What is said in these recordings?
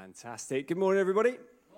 Fantastic. Good morning, everybody.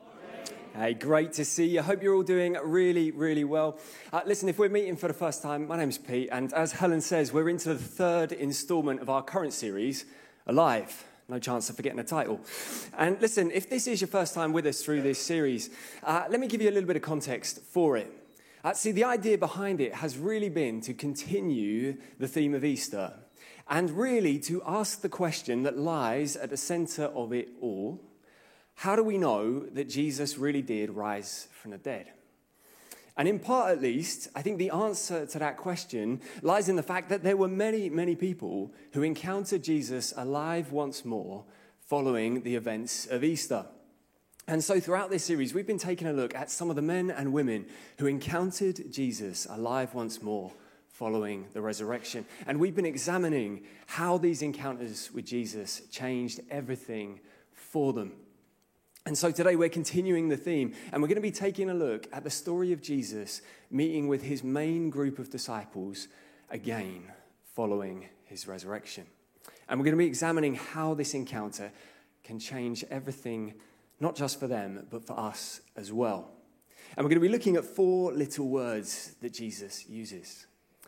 Hey, great to see you. I hope you're all doing really, really well. Listen, if we're meeting for the first time, my name's Pete, and as Helen says, we're into the third instalment of our current series, Alive. No chance of forgetting the title. And listen, if this is your first time with us through this series, let me give you a little bit of context for it. See, the idea behind it has really been to continue the theme of Easter, and really to ask the question that lies at the center of it all. How do we know that Jesus really did rise from the dead? And in part, at least, I think the answer to that question lies in the fact that there were many, many people who encountered Jesus alive once more following the events of Easter. And so throughout this series, we've been taking a look at some of the men and women who encountered Jesus alive once more following the resurrection. And we've been examining how these encounters with Jesus changed everything for them. And so today we're continuing the theme, and we're going to be taking a look at the story of Jesus meeting with his main group of disciples again following his resurrection. And we're going to be examining how this encounter can change everything, not just for them, but for us as well. And we're going to be looking at 4 little words that Jesus uses.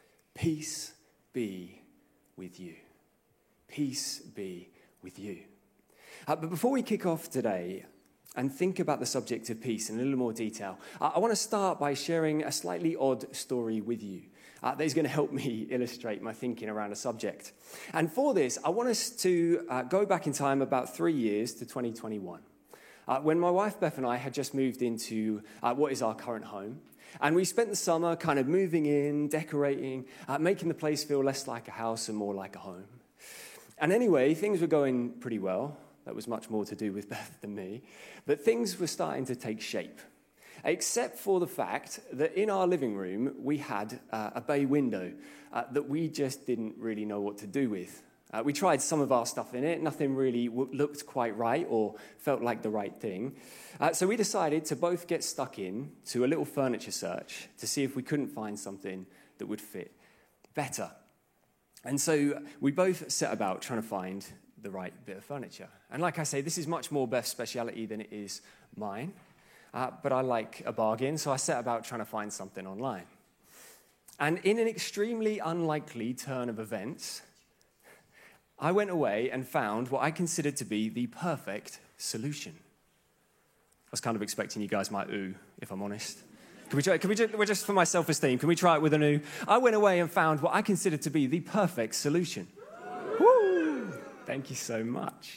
Peace be with you. Peace be with you. But before we kick off today and think about the subject of peace in a little more detail, I want to start by sharing a slightly odd story with you that is going to help me illustrate my thinking around a subject. And for this, I want us to go back in time about 3 years to 2021, when my wife Beth and I had just moved into what is our current home. And we spent the summer kind of moving in, decorating, making the place feel less like a house and more like a home. And anyway, things were going pretty well. That was much more to do with Beth than me. But things were starting to take shape, except for the fact that in our living room, we had a bay window that we just didn't really know what to do with. We tried some of our stuff in it. Nothing really looked quite right or felt like the right thing. So we decided to both get stuck in to a little furniture search to see if we couldn't find something that would fit better. And so we both set about trying to find the right bit of furniture. And like I say, this is much more Beth's speciality than it is mine. But I like a bargain, so I set about trying to find something online. And in an extremely unlikely turn of events, I went away and found what I considered to be the perfect solution. I was kind of expecting you guys might ooh, if I'm honest. We're just for my self-esteem, can we try it with an ooh? I went away and found what I considered to be the perfect solution. Woo! Thank you so much.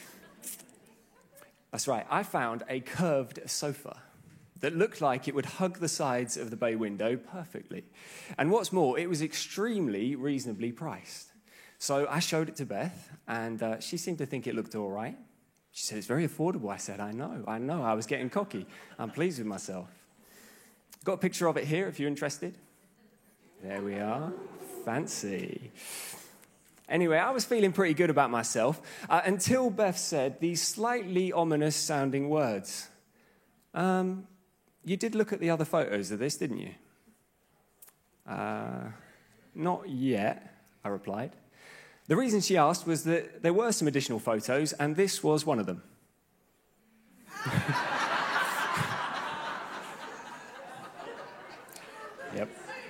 That's right, I found a curved sofa that looked like it would hug the sides of the bay window perfectly. And what's more, it was extremely reasonably priced. So I showed it to Beth, and she seemed to think it looked all right. She said, it's very affordable. I said, I know. I was getting cocky. I'm pleased with myself. Got a picture of it here if you're interested. There we are. Fancy. Anyway, I was feeling pretty good about myself until Beth said these slightly ominous sounding words. You did look at the other photos of this, didn't you? Not yet, I replied. The reason she asked was that there were some additional photos, and this was one of them. Yep.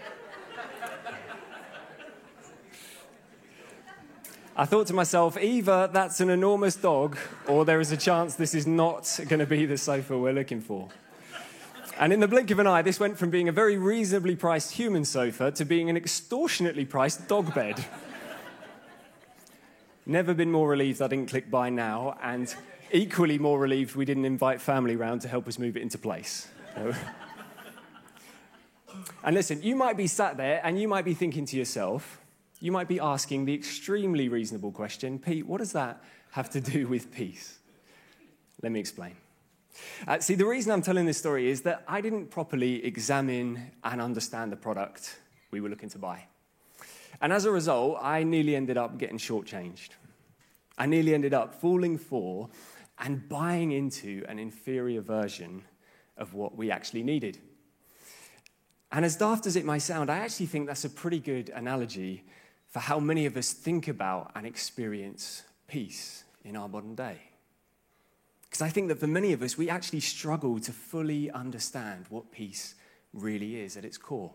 I thought to myself, either that's an enormous dog, or there is a chance this is not going to be the sofa we're looking for. And in the blink of an eye, this went from being a very reasonably priced human sofa to being an extortionately priced dog bed. Never been more relieved I didn't click buy now, and equally more relieved we didn't invite family round to help us move it into place. And listen, you might be sat there and you might be thinking to yourself, you might be asking the extremely reasonable question, Pete, what does that have to do with peace? Let me explain. See, the reason I'm telling this story is that I didn't properly examine and understand the product we were looking to buy. And as a result, I nearly ended up getting shortchanged. I nearly ended up falling for and buying into an inferior version of what we actually needed. And as daft as it may sound, I actually think that's a pretty good analogy for how many of us think about and experience peace in our modern day. Because I think that for many of us, we actually struggle to fully understand what peace really is at its core.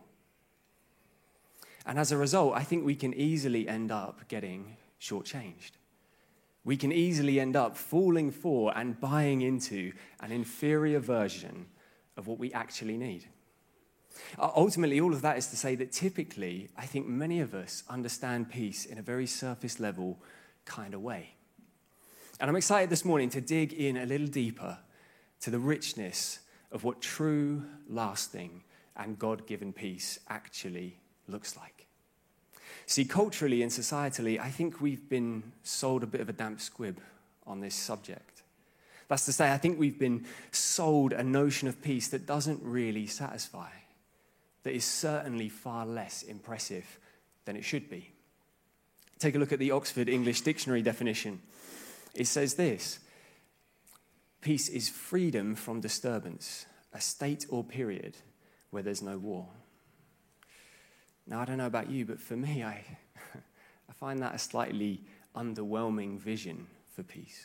And as a result, I think we can easily end up getting shortchanged. We can easily end up falling for and buying into an inferior version of what we actually need. Ultimately, all of that is to say that typically, I think many of us understand peace in a very surface level kind of way. And I'm excited this morning to dig in a little deeper to the richness of what true, lasting, and God-given peace actually looks like. See, culturally and societally, I think we've been sold a bit of a damp squib on this subject. That's to say, I think we've been sold a notion of peace that doesn't really satisfy, that is certainly far less impressive than it should be. Take a look at the Oxford English Dictionary definition. It says this: peace is freedom from disturbance, a state or period where there's no war. Now, I don't know about you, but for me, I find that a slightly underwhelming vision for peace.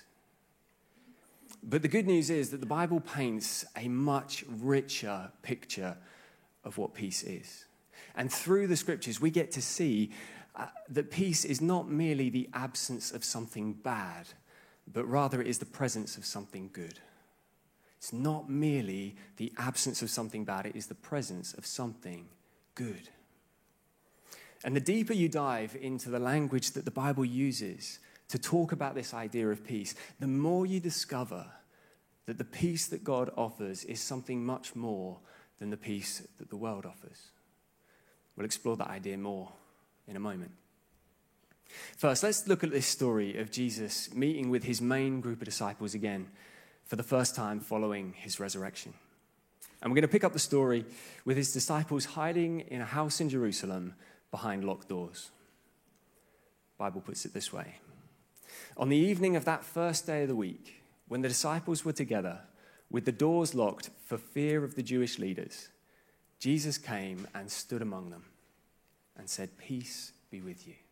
But the good news is that the Bible paints a much richer picture of what peace is. And through the scriptures, we get to see that peace is not merely the absence of something bad, but rather it is the presence of something good. It's not merely the absence of something bad, it is the presence of something good. And the deeper you dive into the language that the Bible uses to talk about this idea of peace, the more you discover that the peace that God offers is something much more than the peace that the world offers. We'll explore that idea more in a moment. First, let's look at this story of Jesus meeting with his main group of disciples again for the first time following his resurrection. And we're going to pick up the story with his disciples hiding in a house in Jerusalem behind locked doors. The Bible puts it this way: on the evening of that first day of the week, when the disciples were together with the doors locked for fear of the Jewish leaders, Jesus came and stood among them and said, "Peace be with you."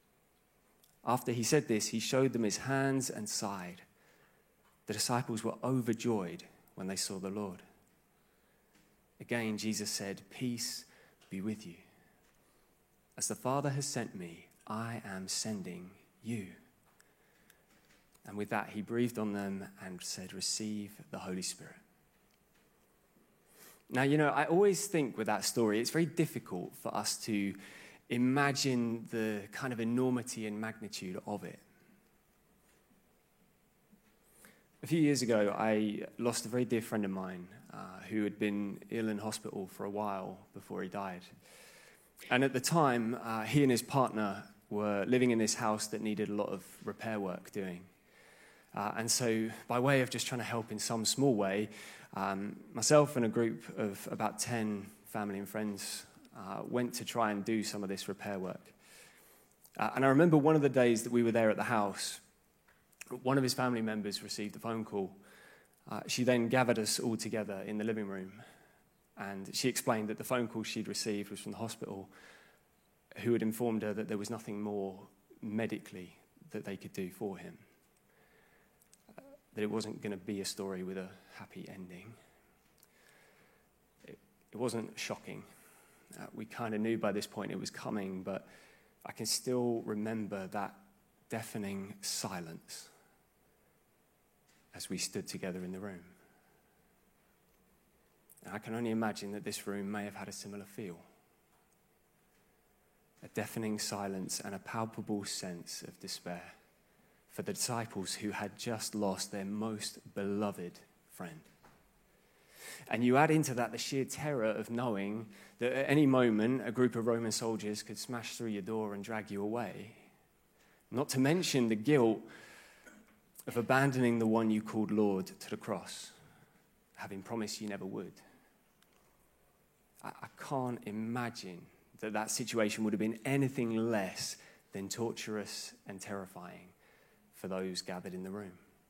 After he said this, he showed them his hands and side. The disciples were overjoyed when they saw the Lord. Again, Jesus said, "Peace be with you. As the Father has sent me, I am sending you." And with that, he breathed on them and said, "Receive the Holy Spirit." Now, I always think with that story, it's very difficult for us to imagine the kind of enormity and magnitude of it. A few years ago, I lost a very dear friend of mine who had been ill in hospital for a while before he died. And at the time, he and his partner were living in this house that needed a lot of repair work doing. And so by way of just trying to help in some small way, myself and a group of about 10 family and friends went to try and do some of this repair work. And I remember one of the days that we were there at the house, one of his family members received a phone call. She then gathered us all together in the living room, and she explained that the phone call she'd received was from the hospital, who had informed her that there was nothing more medically that they could do for him, that it wasn't going to be a story with a happy ending. It wasn't shocking. We kind of knew by this point it was coming, but I can still remember that deafening silence as we stood together in the room. And I can only imagine that this room may have had a similar feel. A deafening silence and a palpable sense of despair for the disciples who had just lost their most beloved friend. And you add into that the sheer terror of knowing that at any moment a group of Roman soldiers could smash through your door and drag you away. Not to mention the guilt of abandoning the one you called Lord to the cross, having promised you never would. I can't imagine that situation would have been anything less than torturous and terrifying for those gathered in the room.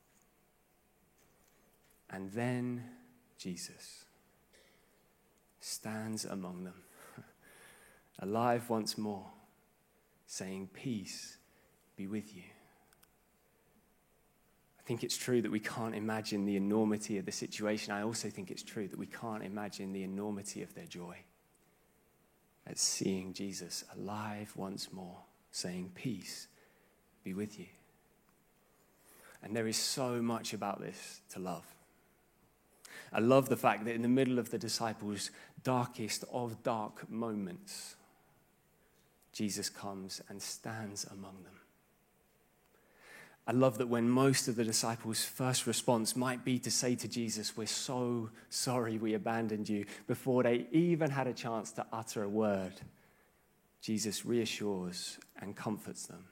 And then Jesus stands among them, alive once more, saying, "Peace be with you." I think it's true that we can't imagine the enormity of the situation. I also think it's true that we can't imagine the enormity of their joy at seeing Jesus alive once more, saying, "Peace be with you." And there is so much about this to love. I love the fact that in the middle of the disciples' darkest of dark moments, Jesus comes and stands among them. I love that when most of the disciples' first response might be to say to Jesus, "We're so sorry we abandoned you," before they even had a chance to utter a word, Jesus reassures and comforts them.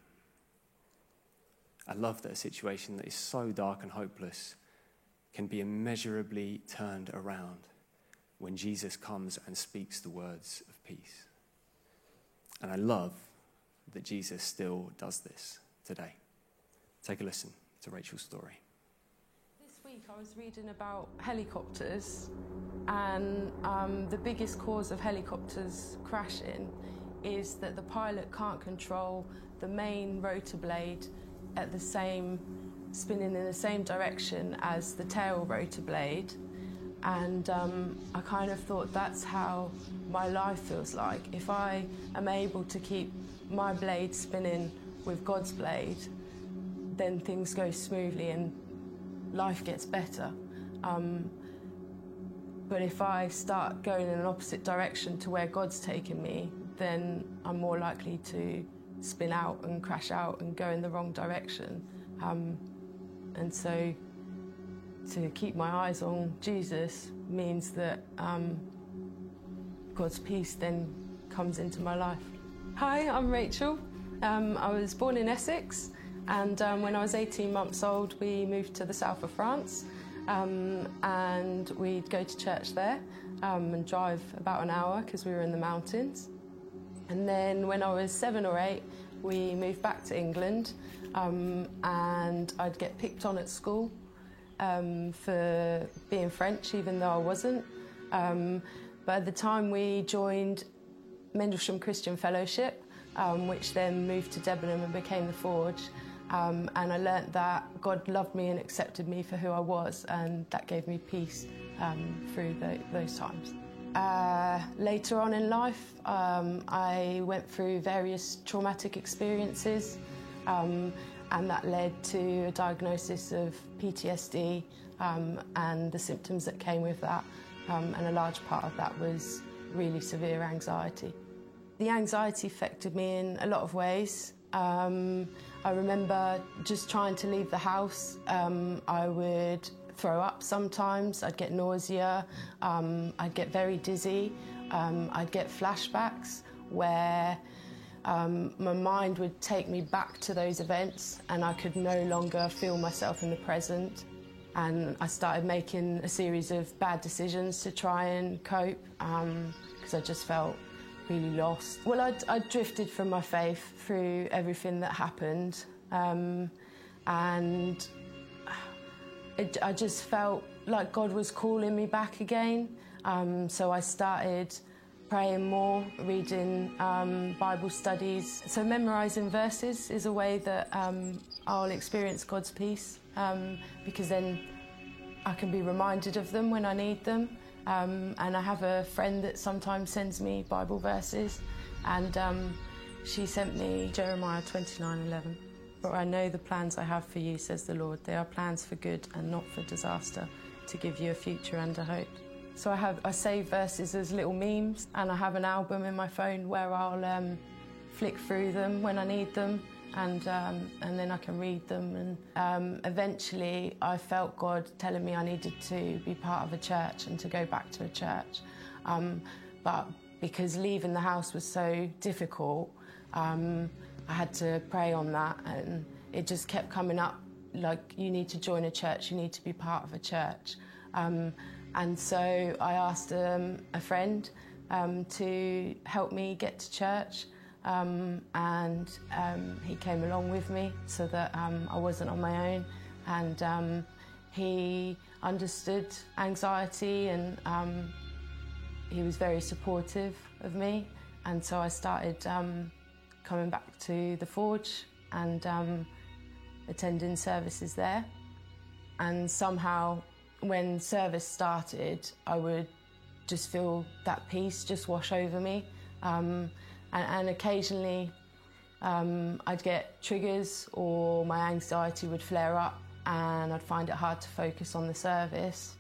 I love that a situation that is so dark and hopeless can be immeasurably turned around when Jesus comes and speaks the words of peace. And I love that Jesus still does this today. Take a listen to Rachel's story. This week I was reading about helicopters, and the biggest cause of helicopters crashing is that the pilot can't control the main rotor blade at the same, spinning in the same direction as the tail rotor blade. And I kind of thought that's how my life feels like. If I am able to keep my blade spinning with God's blade, then things go smoothly and life gets better. But if I start going in an opposite direction to where God's taken me, then I'm more likely to spin out and crash out and go in the wrong direction. And so to keep my eyes on Jesus means that God's peace then comes into my life. Hi, I'm Rachel. I was born in Essex. And when I was 18 months old, we moved to the south of France, and we'd go to church there and drive about an hour because we were in the mountains. And then when I was 7 or 8, we moved back to England, and I'd get picked on at school for being French, even though I wasn't. But at the time we joined Mendlesham Christian Fellowship, which then moved to Debenham and became the Forge. And I learnt that God loved me and accepted me for who I was, and that gave me peace through those times. Later on in life, I went through various traumatic experiences, and that led to a diagnosis of PTSD and the symptoms that came with that, and a large part of that was really severe anxiety. The anxiety affected me in a lot of ways. I remember just trying to leave the house. I would throw up sometimes, I'd get nausea, I'd get very dizzy, I'd get flashbacks where my mind would take me back to those events and I could no longer feel myself in the present. And I started making a series of bad decisions to try and cope because I just felt really lost. Well, I drifted from my faith through everything that happened, and I just felt like God was calling me back again. So I started praying more, reading Bible studies. So memorising verses is a way that I'll experience God's peace, because then I can be reminded of them when I need them. And I have a friend that sometimes sends me Bible verses, and she sent me Jeremiah 29:11. "For I know the plans I have for you, says the Lord. They are plans for good and not for disaster, to give you a future and a hope." So I save verses as little memes, and I have an album in my phone where I'll flick through them when I need them, and then I can read them. And eventually I felt God telling me I needed to be part of a church and to go back to a church. But because leaving the house was so difficult, I had to pray on that, and it just kept coming up, like, you need to join a church, you need to be part of a church. And so I asked a friend to help me get to church. And he came along with me so that I wasn't on my own, and he understood anxiety, and he was very supportive of me. And so I started coming back to the Forge and attending services there. And somehow, when service started, I would just feel that peace just wash over me. And occasionally, I'd get triggers or my anxiety would flare up and I'd find it hard to focus on the service.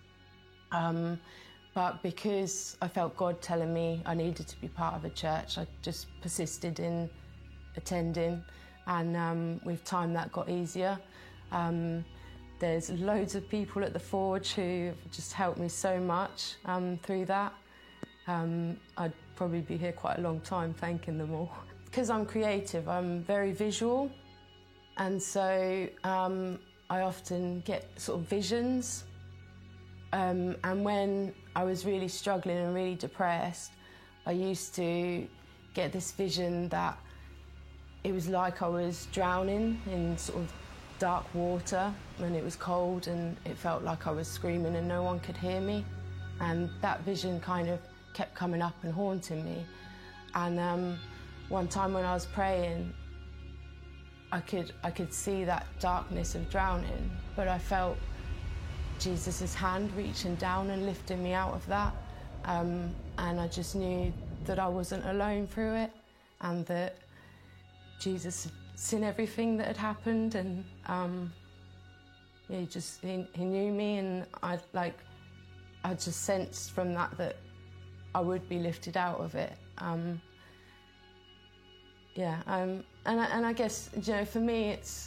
But because I felt God telling me I needed to be part of a church, I just persisted in attending, and with time that got easier. There's loads of people at the Forge who have just helped me so much through that. I'd probably be here quite a long time thanking them all. Because I'm creative, I'm very visual, and so I often get sort of visions. And when I was really struggling and really depressed, I used to get this vision that it was like I was drowning in sort of dark water when it was cold, and it felt like I was screaming and no one could hear me. And that vision kind of kept coming up and haunting me. And one time when I was praying, I could see that darkness of drowning, but I felt Jesus' hand reaching down and lifting me out of that. And I just knew that I wasn't alone through it, and that Jesus had seen everything that had happened, and he knew me, and I just sensed from that I would be lifted out of it. And I guess, you know, for me, it's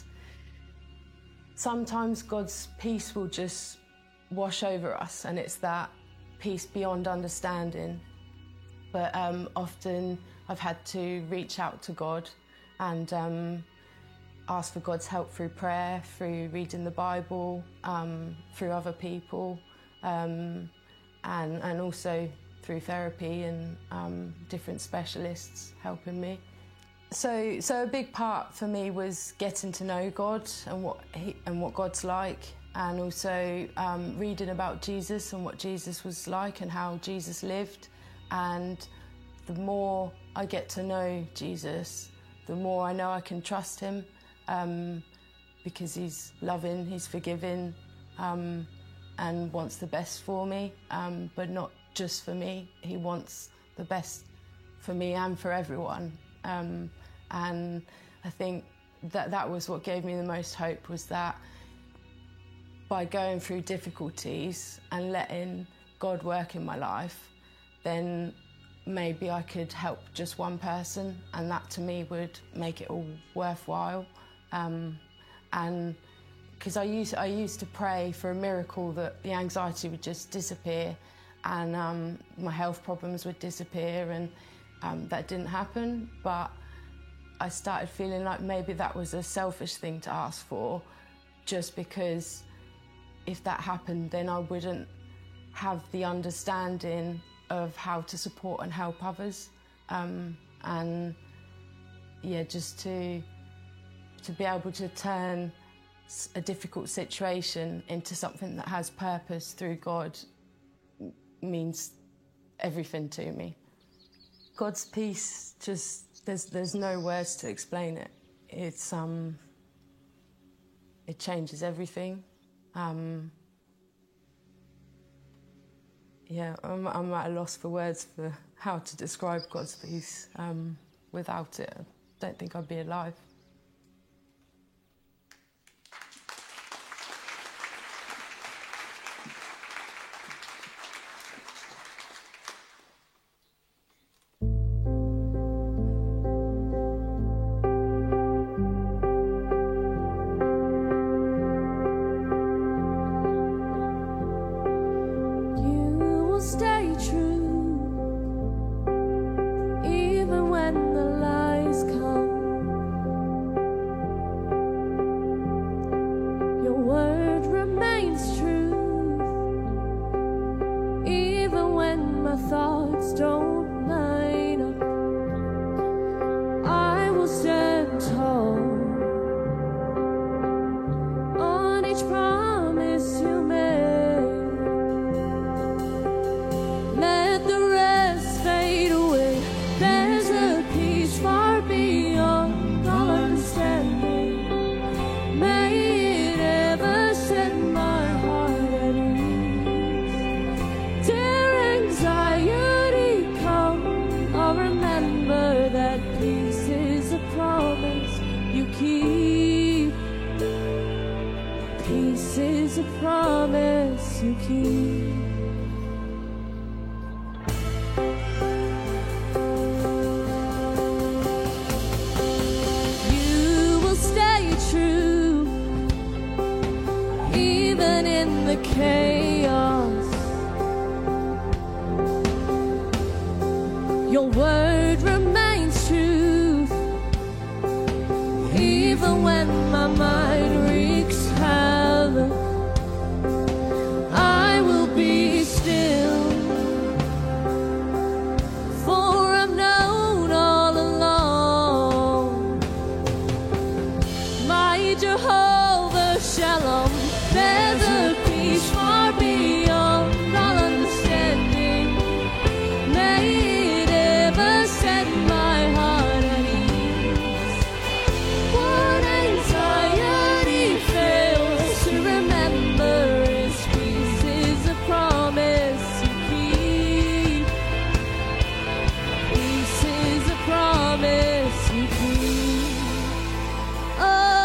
sometimes God's peace will just wash over us, and it's that peace beyond understanding. But often I've had to reach out to God and ask for God's help through prayer, through reading the Bible, through other people, and also through therapy and different specialists helping me. So a big part for me was getting to know God and what God's like, and also reading about Jesus and what Jesus was like and how Jesus lived. And the more I get to know Jesus, the more I know I can trust him, because he's loving, he's forgiving, and wants the best for me, but not just for me. He wants the best for me and for everyone. And I think that was what gave me the most hope, was that by going through difficulties and letting God work in my life, then maybe I could help just one person, and that to me would make it all worthwhile. And because I used to pray for a miracle, that the anxiety would just disappear and my health problems would disappear, and that didn't happen. But I started feeling like maybe that was a selfish thing to ask for, just because if that happened, then I wouldn't have the understanding of how to support and help others. And yeah, just to be able to turn a difficult situation into something that has purpose through God means everything to me. God's peace, just there's no words to explain it. It's it changes everything. Yeah, I'm at a loss for words for how to describe God's peace. Without it, I don't think I'd be alive. Stay true, even when the lies come. Your word remains true, even when my thoughts don't line up. I will stand tall on each promise you made. Peace is a promise you keep. You will stay true, even in the chaos. Your word remains truth, even when my mind wreaks havoc. I will be still, for I've known all along. My Jehovah Shalom, there's a peace far beyond all understanding. May it ever set my heart at ease. What anxiety fails to remember is peace is a promise you keep. Peace is a promise you keep. Oh.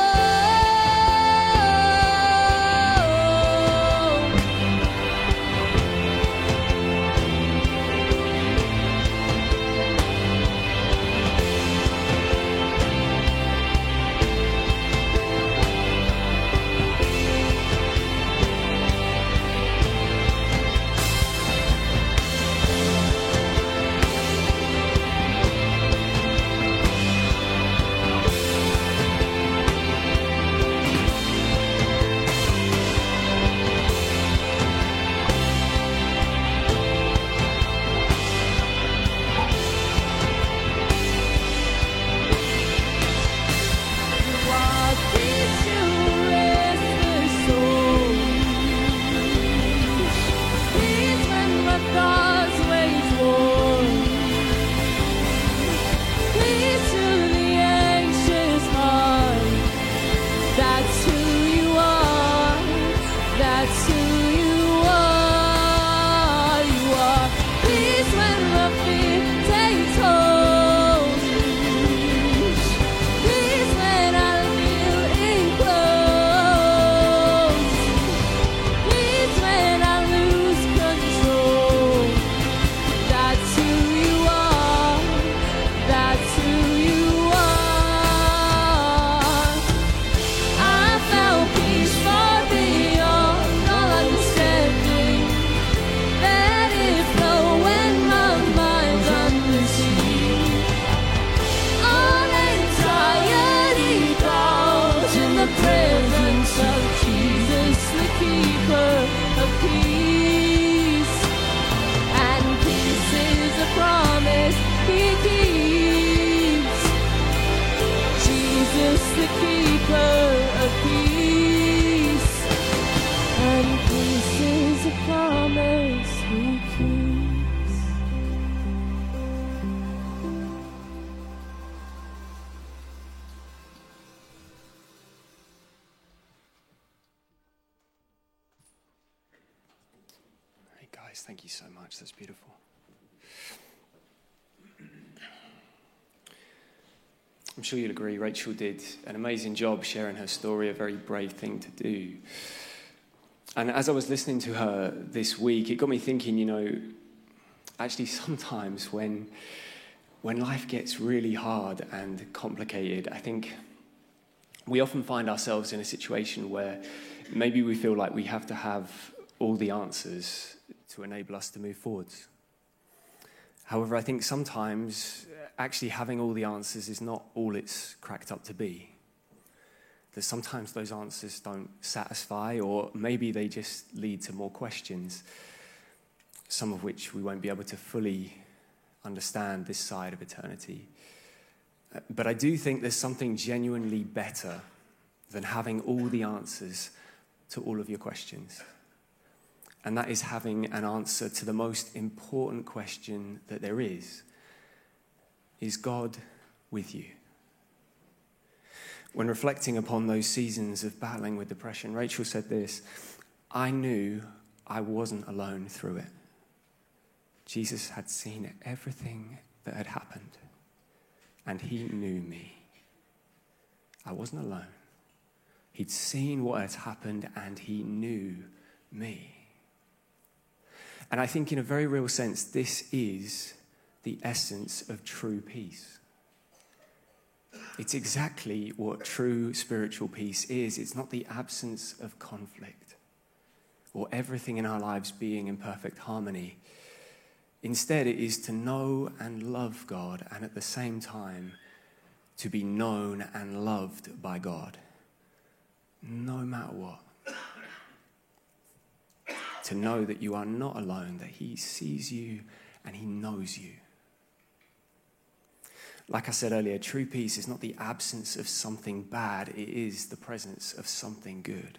The keeper of peace, and peace is a promise he keeps. Hey guys, thank you so much. That's beautiful. I'm sure you'll agree, Rachel did an amazing job sharing her story, a very brave thing to do. And as I was listening to her this week, it got me thinking, actually sometimes when life gets really hard and complicated, I think we often find ourselves in a situation where maybe we feel like we have to have all the answers to enable us to move forwards. However, I think sometimes actually having all the answers is not all it's cracked up to be. That sometimes those answers don't satisfy, or maybe they just lead to more questions, some of which we won't be able to fully understand this side of eternity. But I do think there's something genuinely better than having all the answers to all of your questions. And that is having an answer to the most important question that there is God with you? When reflecting upon those seasons of battling with depression, Rachel said this: I knew I wasn't alone through it. Jesus had seen everything that had happened, and he knew me. I wasn't alone. He'd seen what had happened, and he knew me. And I think in a very real sense, this is the essence of true peace. It's exactly what true spiritual peace is. It's not the absence of conflict or everything in our lives being in perfect harmony. Instead, it is to know and love God, and at the same time, to be known and loved by God, no matter what. To know that you are not alone, that he sees you and he knows you. Like I said earlier, true peace is not the absence of something bad, it is the presence of something good.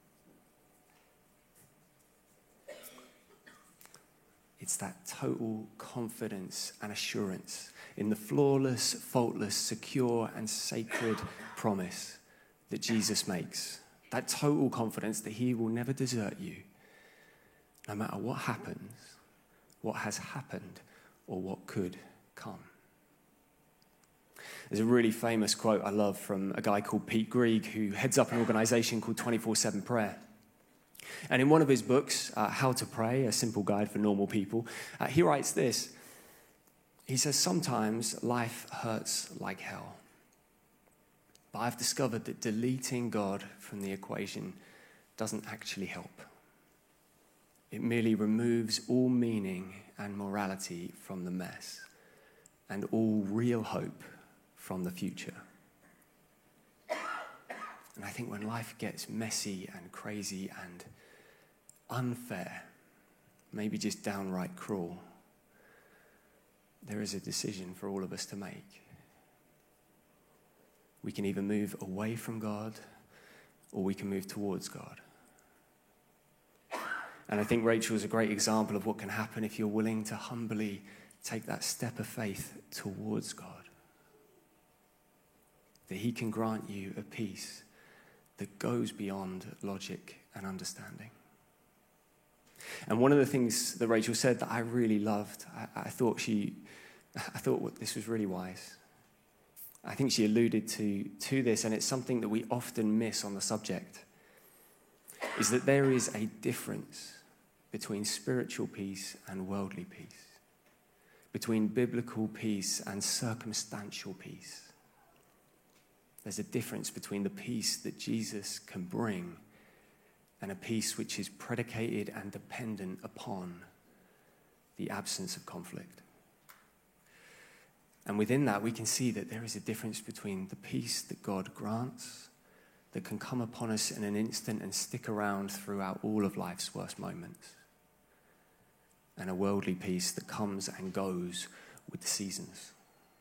It's that total confidence and assurance in the flawless, faultless, secure, and sacred promise that Jesus makes. That total confidence that he will never desert you, no matter what happens, what has happened, or what could come. There's a really famous quote I love from a guy called Pete Greig, who heads up an organization called 24/7 Prayer. And in one of his books, How to Pray, a simple guide for normal people, he writes this. He says, "Sometimes life hurts like hell. But I've discovered that deleting God from the equation doesn't actually help. It merely removes all meaning and morality from the mess, and all real hope from the future." And I think when life gets messy and crazy and unfair, maybe just downright cruel, there is a decision for all of us to make. We can either move away from God or we can move towards God. And I think Rachel is a great example of what can happen if you're willing to humbly take that step of faith towards God. That he can grant you a peace that goes beyond logic and understanding. And one of the things that Rachel said that I really loved, I thought this was really wise. I think she alluded to this, and it's something that we often miss on the subject, is that there is a difference between spiritual peace and worldly peace, between biblical peace and circumstantial peace. There's a difference between the peace that Jesus can bring and a peace which is predicated and dependent upon the absence of conflict. And within that, we can see that there is a difference between the peace that God grants, that can come upon us in an instant and stick around throughout all of life's worst moments, and a worldly peace that comes and goes with the seasons.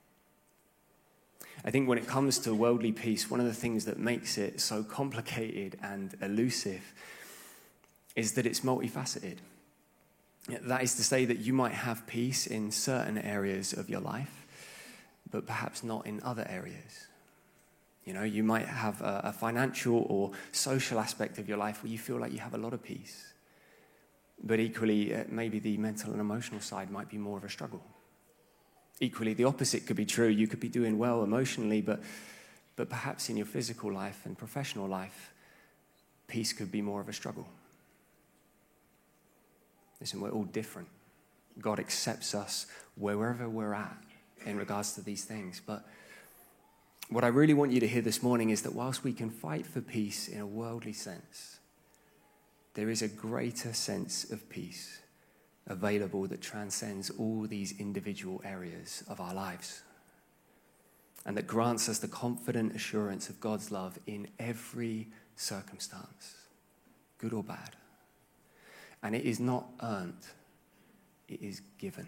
I think when it comes to worldly peace, one of the things that makes it so complicated and elusive is that it's multifaceted. That is to say that you might have peace in certain areas of your life, but perhaps not in other areas. You know, you might have a financial or social aspect of your life where you feel like you have a lot of peace. But equally, maybe the mental and emotional side might be more of a struggle. Equally, the opposite could be true. You could be doing well emotionally, but perhaps in your physical life and professional life, peace could be more of a struggle. Listen, we're all different. God accepts us wherever we're at in regards to these things. But what I really want you to hear this morning is that whilst we can fight for peace in a worldly sense, there is a greater sense of peace available that transcends all these individual areas of our lives, and that grants us the confident assurance of God's love in every circumstance, good or bad. And it is not earned, it is given.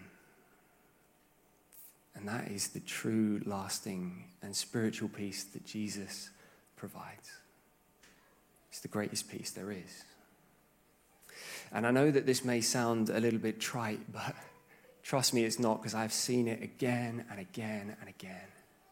And that is the true, lasting, and spiritual peace that Jesus provides. It's the greatest peace there is. And I know that this may sound a little bit trite, but trust me, it's not, because I've seen it again and again and again.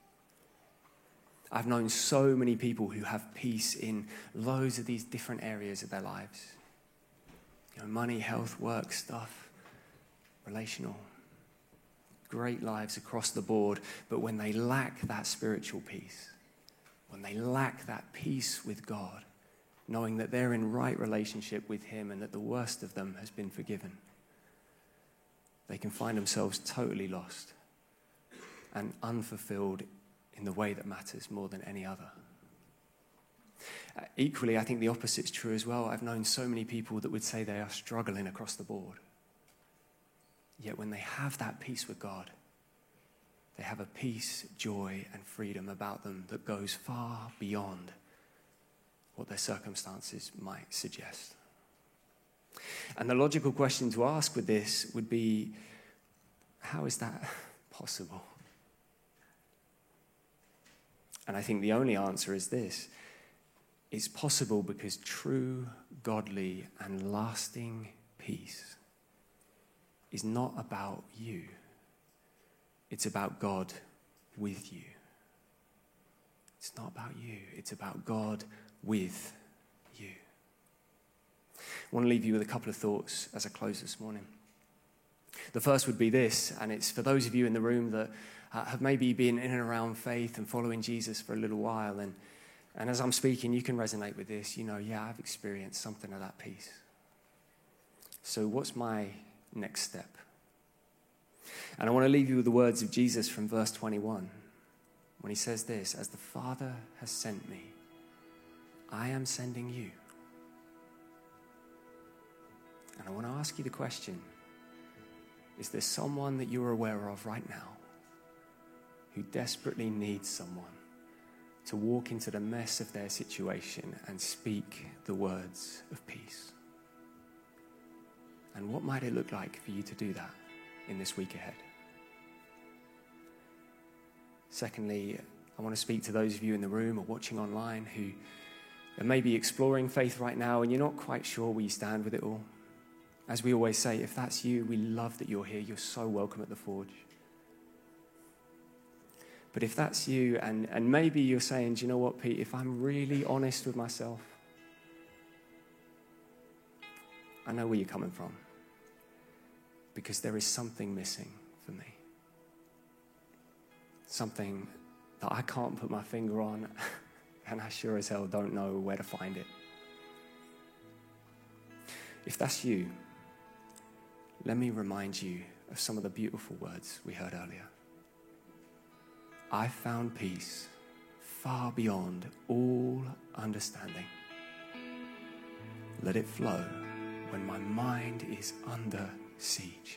I've known so many people who have peace in loads of these different areas of their lives. You know, money, health, work, stuff, relational. Great lives across the board, but when they lack that spiritual peace, when they lack that peace with God, knowing that they're in right relationship with him and that the worst of them has been forgiven, they can find themselves totally lost and unfulfilled in the way that matters more than any other. Equally, I think the opposite's true as well. I've known so many people that would say they are struggling across the board. Yet when they have that peace with God, they have a peace, joy, and freedom about them that goes far beyond what their circumstances might suggest. And the logical question to ask with this would be, how is that possible? And I think the only answer is this. It's possible because true, godly, and lasting peace is not about you. It's about God with you. It's not about you. It's about God with you. I want to leave you with a couple of thoughts as I close this morning. The first would be this, and it's for those of you in the room that have maybe been in and around faith and following Jesus for a little while, and as I'm speaking, you can resonate with this. You know, yeah, I've experienced something of that peace. So what's my next step? And I want to leave you with the words of Jesus from verse 21, when he says this, "As the Father has sent me, I am sending you." And I want to ask you the question, is there someone that you're aware of right now who desperately needs someone to walk into the mess of their situation and speak the words of peace? And what might it look like for you to do that in this week ahead? Secondly, I want to speak to those of you in the room or watching online who are maybe exploring faith right now and you're not quite sure where you stand with it all. As we always say, if that's you, we love that you're here. You're so welcome at the Forge. But if that's you, and maybe you're saying, do you know what, Pete, if I'm really honest with myself, I know where you're coming from. Because there is something missing for me. Something that I can't put my finger on, and I sure as hell don't know where to find it. If that's you, let me remind you of some of the beautiful words we heard earlier. I found peace far beyond all understanding. Let it flow when my mind is under siege.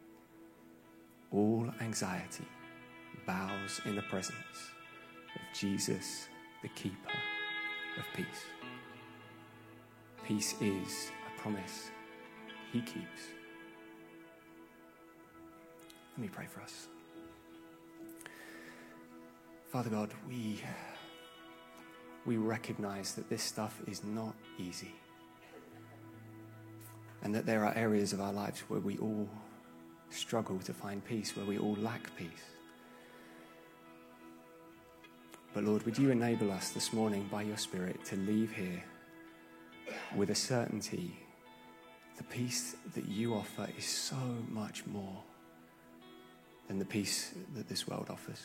All anxiety bows in the presence of Jesus, the keeper of peace. Peace is a promise he keeps. Let me pray for us. Father God, we recognize that this stuff is not easy. And that there are areas of our lives where we all struggle to find peace, where we all lack peace. But Lord, would you enable us this morning by your Spirit to leave here with a certainty the peace that you offer is so much more than the peace that this world offers.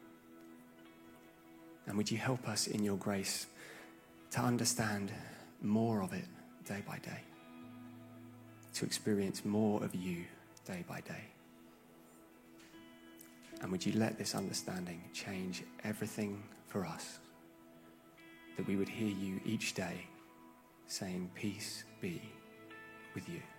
And would you help us in your grace to understand more of it day by day, to experience more of you day by day. And would you let this understanding change everything for us, that we would hear you each day saying, peace be with you.